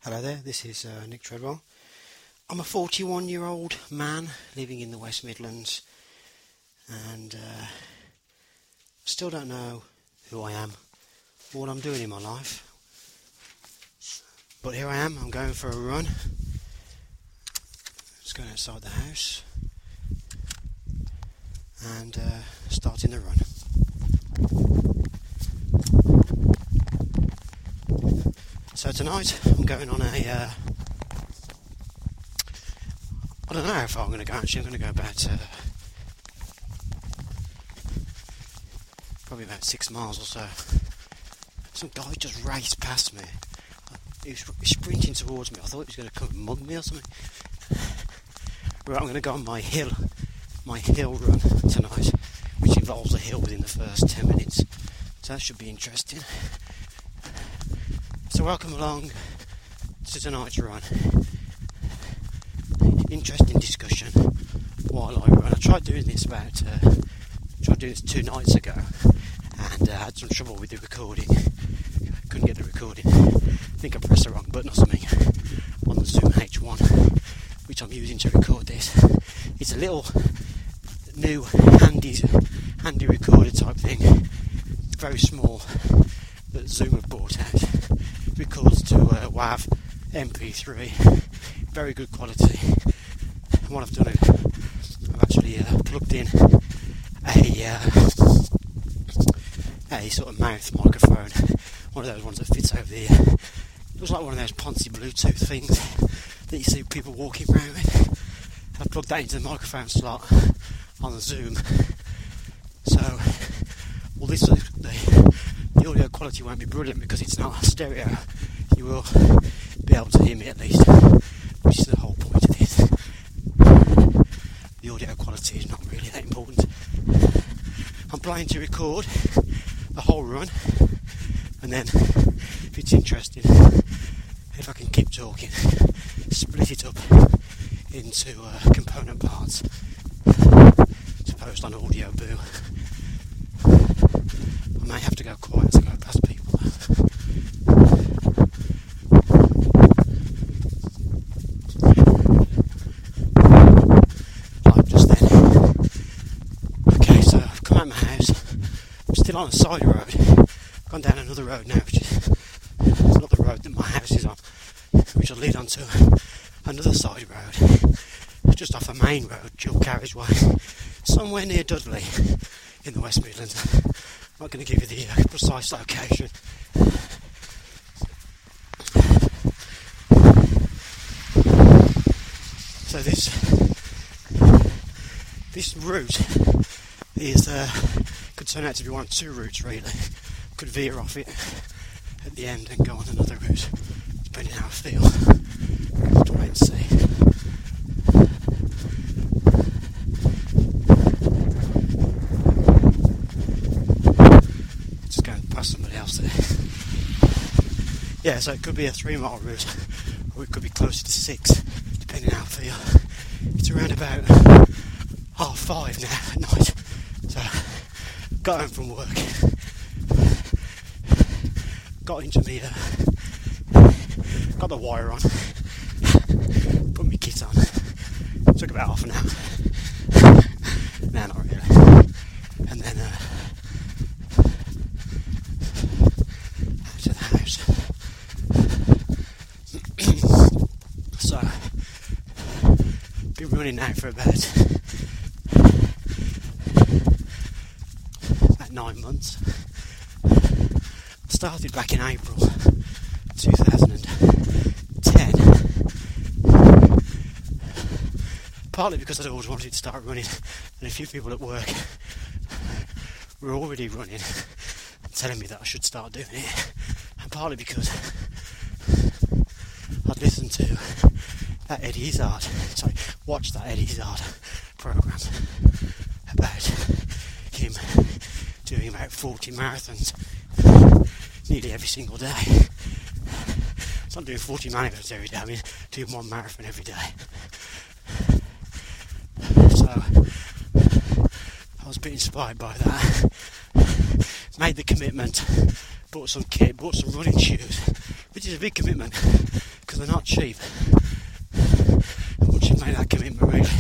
Hello there, this is Nick Treadwell. I'm a 41-year-old man living in the West Midlands and still don't know who I am or what I'm doing in my life. But here I am, I'm going for a run. Just going outside the house and starting the run. So tonight I'm going on I don't know how far I'm going to go actually. I'm going to go about probably about 6 miles or so. Some guy just raced past me. He was sprinting towards me. I thought he was going to come and mug me or something. Right, I'm going to go on my hill run tonight, which involves a hill within the first 10 minutes. So that should be interesting. So welcome along to tonight's run. Interesting discussion while I run. I tried doing this 2 nights ago and had some trouble with the recording. Couldn't get the recording. I think I pressed the wrong button or something on the Zoom H1, which I'm using to record this. It's a little new handy recorder type thing, very small, that Zoom have brought out. Records to WAV MP3, very good quality. And what I've done is I've actually plugged in a sort of mouth microphone, one of those ones that fits over the ear. It looks like one of those poncy Bluetooth things that you see people walking around with. I've plugged that into the microphone slot on the Zoom, so well, the audio quality won't be brilliant because it's not stereo. You will be able to hear me at least, which is the whole point of this. The audio quality is not really that important. I'm planning to record the whole run, and then if it's interesting, if I can keep talking, split it up into component parts to post on Audio Boo. I may have to go quiet to go past people. Like just then. Okay, so I've come out of my house. I'm still on a side road. I've gone down another road now, which is not the road that my house is on, which will lead on to another side road, just off a main road, dual carriageway, somewhere near Dudley in the West Midlands. I'm not going to give you the precise location. So this route is could turn out to be one of 2 routes really. Could veer off it at the end and go on another route, depending how I feel. Have to wait and see. Somebody else there. Yeah, so it could be a 3-mile route, or it could be closer to 6, depending how I feel. It's around about 5:30 now at night, so got home from work, got into me, got the wire on, put my kit on. Took about half an hour. No, not really. And then to the house. So been running now for about 9 months. Started back in April 2010, partly because I'd always wanted to start running, and a few people at work were already running and telling me that I should start doing it, and partly because I'd listened to that Eddie Izzard, watched that Eddie Izzard programme about him doing about 40 marathons nearly every single day. It's not doing 40 marathons every day, I mean doing 1 marathon every day. So I was a bit inspired by that. Made the commitment, bought some kit, bought some running shoes, which is a big commitment because they're not cheap. Once you've made that commitment, really,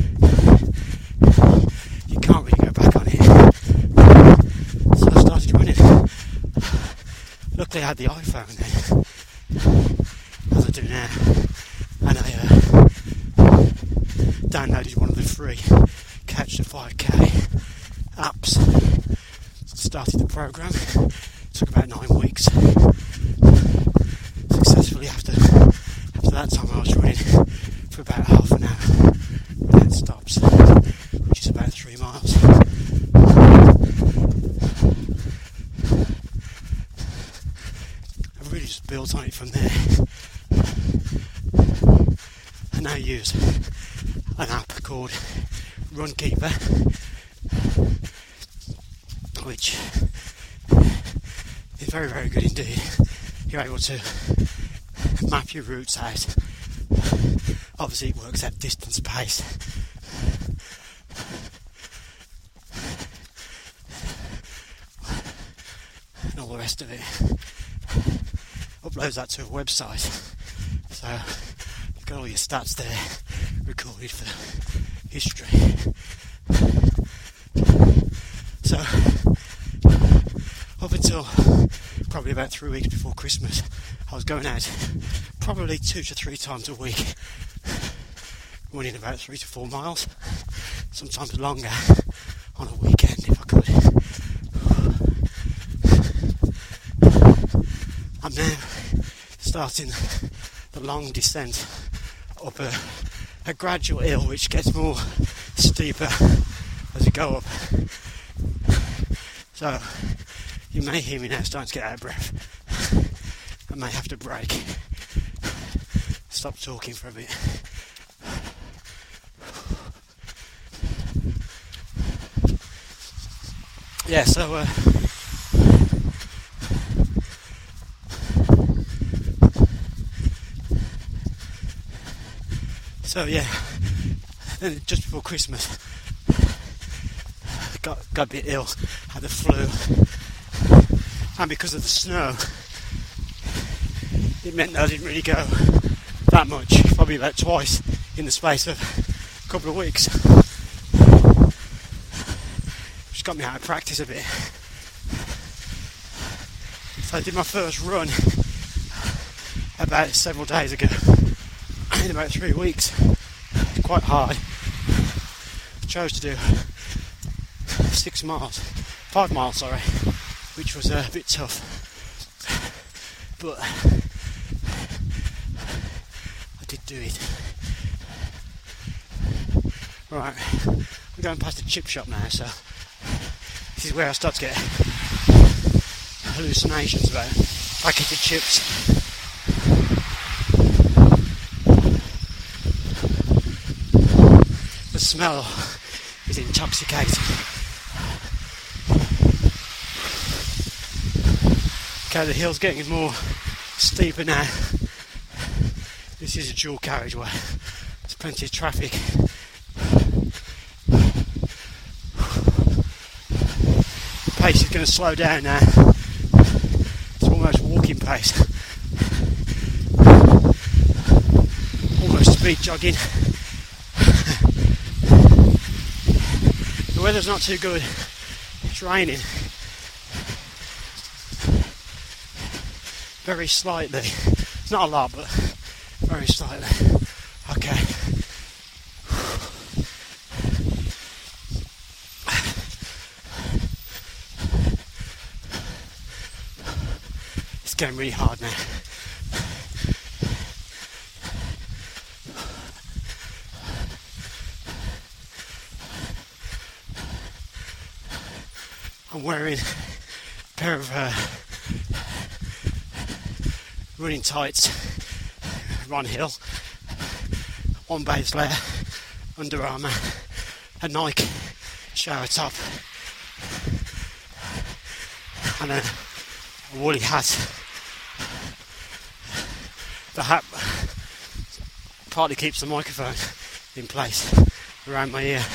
you can't really go back on it. So I started running. Luckily I had the iPhone then, as I do now, and I downloaded one of the free Couch to 5K apps. Started the program. Took about 9 weeks. Successfully after that time I was running for about half an hour without stops, which is about 3 miles. I've really just built on it from there. I now use an app called Runkeeper, which is very, very good indeed. You're able to map your routes out. Obviously it works at distance pace. And all the rest of it. Uploads that to a website. So you've got all your stats there recorded for history. So up until probably about 3 weeks before Christmas, I was going out probably 2 to 3 times a week, running about 3 to 4 miles, sometimes longer on a weekend if I could. I'm now starting the long descent up a gradual hill which gets more steeper as you go up. So you may hear me now starting to get out of breath. I may have to break. Stop talking for a bit. Yeah, so yeah, then just before Christmas, got a bit ill, had the flu, and because of the snow, it meant that I didn't really go that much, probably about twice in the space of a couple of weeks, which got me out of practice a bit. So I did my first run about several days ago, in about 3 weeks. Quite hard. I chose to do 5 miles, which was a bit tough, but I did do it. Right, we're going past the chip shop now, so this is where I start to get hallucinations about packaged chips. The smell is intoxicating. Okay, the hill's getting more steeper now. This is a dual carriageway. There's plenty of traffic. The pace is going to slow down now. It's almost walking pace. Almost speed jogging. The weather's not too good. It's raining. Very slightly. Not a lot, but very slightly. Okay. It's getting really hard now. I'm wearing a pair of running tights, Ron Hill, one base layer, Under Armour, a Nike shower top, and a woolly hat. The hat partly keeps the microphone in place around my ear.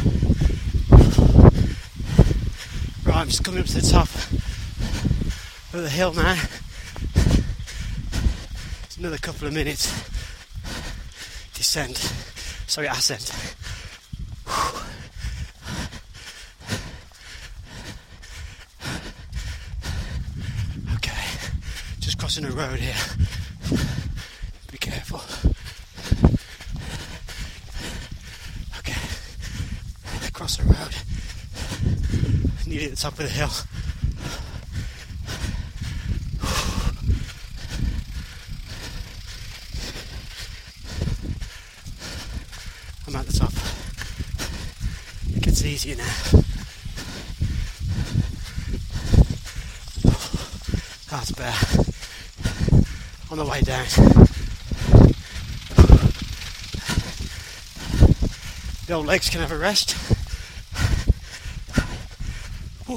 Right, I'm just coming up to the top of the hill now. It's another couple of minutes ascent. Okay, just crossing a road here. Be careful. Okay, across the road. Nearly at the top of the hill. I'm at the top. It gets easier now. That's better. On the way down. The old legs can have a rest. Ooh.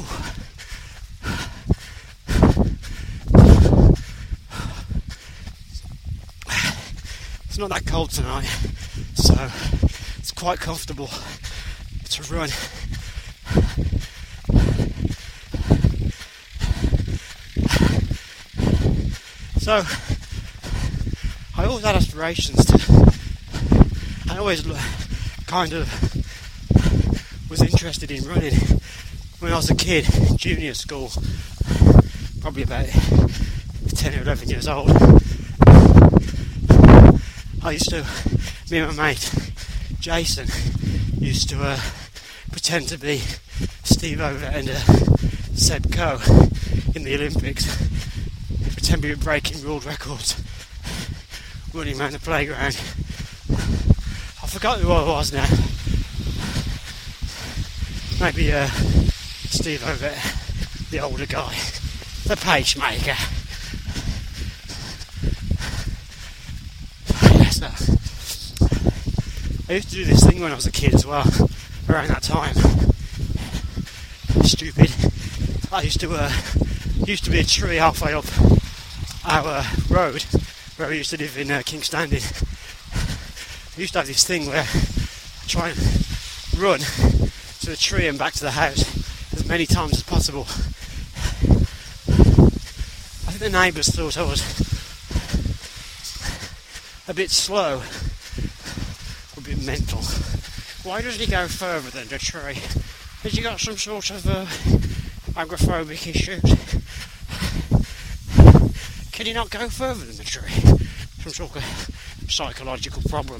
It's not that cold tonight, so it's quite comfortable to run. So I always had aspirations I always kind of was interested in running when I was a kid, junior school, probably about 10 or 11 years old. Me and my mate Jason used to pretend to be Steve Ovett and Seb Coe in the Olympics, pretend we were breaking world records running around the playground. I forgot who I was now. Maybe Steve Ovett, the older guy, the pacemaker. So I used to do this thing when I was a kid as well, around that time. Stupid. I used to be a tree halfway up our road where we used to live in King's Standing. I used to have this thing where I try and run to the tree and back to the house as many times as possible. I think the neighbours thought I was a bit slow, a bit mental. Why doesn't he go further than the tree? Has he got some sort of agoraphobic issues? Can he not go further than the tree? Some sort of psychological problem.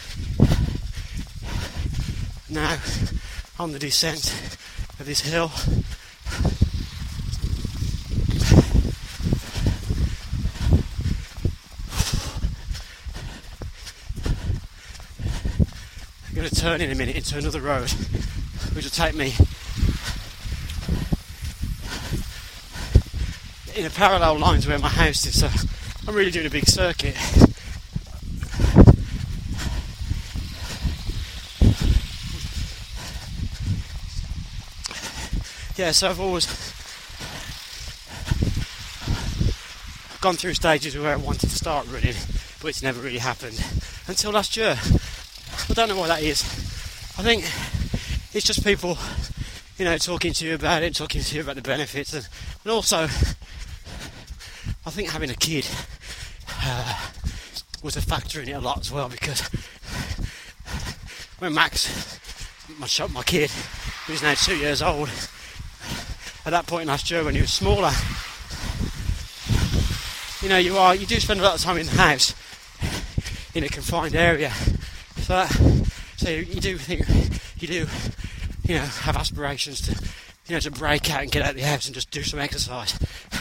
Now, on the descent of this hill, I'm going to turn in a minute into another road, which will take me in a parallel line to where my house is, so I'm really doing a big circuit. Yeah, so I've always gone through stages where I wanted to start running, but it's never really happened until last year. I don't know why that is. I think it's just people, talking to you about it, talking to you about the benefits, and also I think having a kid was a factor in it a lot as well, because when Max, my kid, who's now 2 years old, at that point last year when he was smaller, you do spend a lot of time in the house in a confined area, so you do think have aspirations to to break out and get out of the house and just do some exercise.